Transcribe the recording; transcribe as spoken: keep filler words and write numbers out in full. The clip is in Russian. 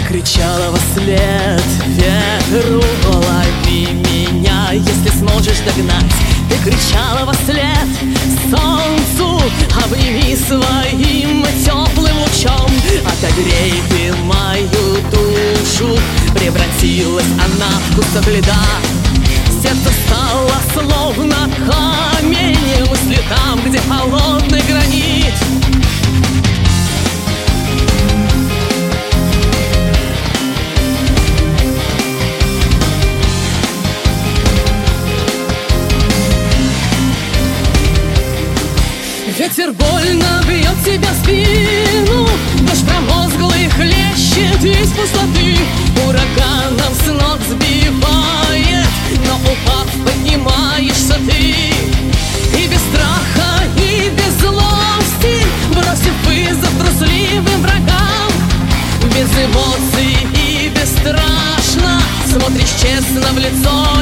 Ты кричала во след ветру: лови меня, если сможешь догнать. Ты кричала во след солнцу: обними своим теплым лучом. Отогрей ты мою душу, превратилась она в кусок льда. Сердце стало словно камень, мысли там, где холодный гранит. Ветер больно бьет тебя в спину, дождь промозглый хлещет из пустоты. Ураганом с ног сбивает, но упав, поднимаешься ты. И без страха, и без злости, бросив вызов трусливым врагам, без эмоций и бесстрашно смотришь честно в лицо